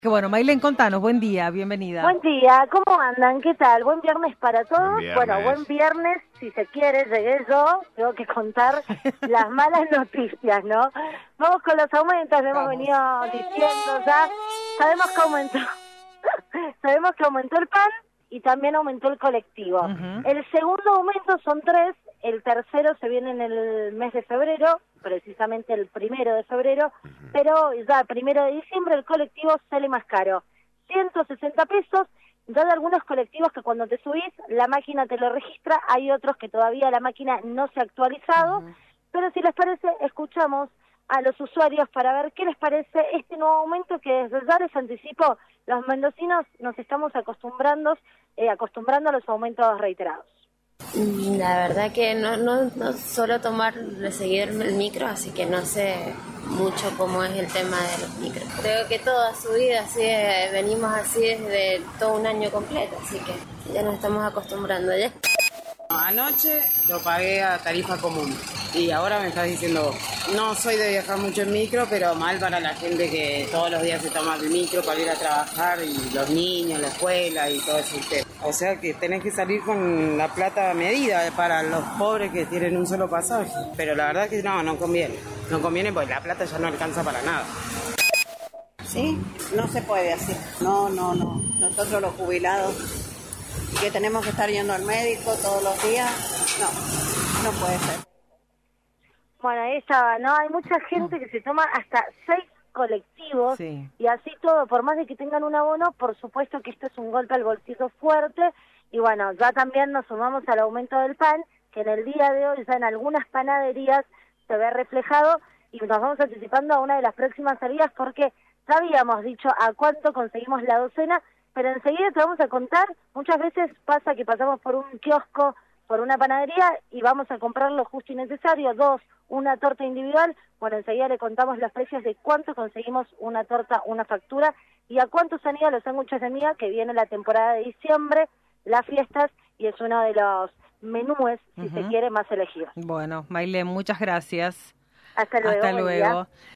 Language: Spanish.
Qué bueno, Maylen, contanos, buen día, bienvenida. Buen día, ¿cómo andan? ¿Qué tal? Buen viernes para todos. Buen viernes. Bueno, buen viernes, si se quiere, llegué yo, tengo que contar las malas noticias, ¿no? Vamos con los aumentos, lo hemos venido diciendo ya. Sabemos que aumentó el pan y también aumentó el colectivo. El segundo aumento son 3, el tercero se viene en el mes de febrero, precisamente el 1 de febrero, pero ya el 1 de diciembre el colectivo sale más caro, 160 pesos. Ya de algunos colectivos que cuando te subís la máquina te lo registra, hay otros que todavía la máquina no se ha actualizado, pero si les parece escuchamos a los usuarios para ver qué les parece este nuevo aumento que desde ya les anticipo, los mendocinos nos estamos acostumbrando a los aumentos reiterados. La verdad que no suelo tomar de seguir el micro, así que no sé mucho cómo es el tema de los micros. Creo que toda su vida así venimos así desde todo un año completo, así que ya nos estamos acostumbrando ya. Anoche lo pagué a tarifa común y ahora me estás diciendo, no soy de viajar mucho en micro, pero mal para la gente que todos los días se toma el micro para ir a trabajar y los niños, la escuela y todo eso. O sea que tenés que salir con la plata medida para los pobres que tienen un solo pasaje, pero la verdad que no conviene. No conviene porque la plata ya no alcanza para nada. Sí, no se puede así. No. Nosotros los jubilados que tenemos que estar yendo al médico todos los días, no puede ser. Bueno, ahí estaba, ¿no? Hay mucha gente que se toma hasta 6 colectivos y así todo, por más de que tengan un abono, por supuesto que esto es un golpe al bolsillo fuerte y bueno, ya también nos sumamos al aumento del pan, que en el día de hoy ya en algunas panaderías se ve reflejado y nos vamos anticipando a una de las próximas salidas porque ya habíamos dicho a cuánto conseguimos la docena, pero enseguida te vamos a contar, muchas veces pasa que pasamos por un kiosco, por una panadería y vamos a comprar lo justo y necesario, 2, una torta individual, bueno, enseguida le contamos los precios de cuánto conseguimos una torta, una factura y a cuántos han ido los sándwiches de miga, que viene la temporada de diciembre, las fiestas y es uno de los menúes, si se quiere, más elegidos. Bueno, Maylen, muchas gracias. Hasta luego. Hasta luego.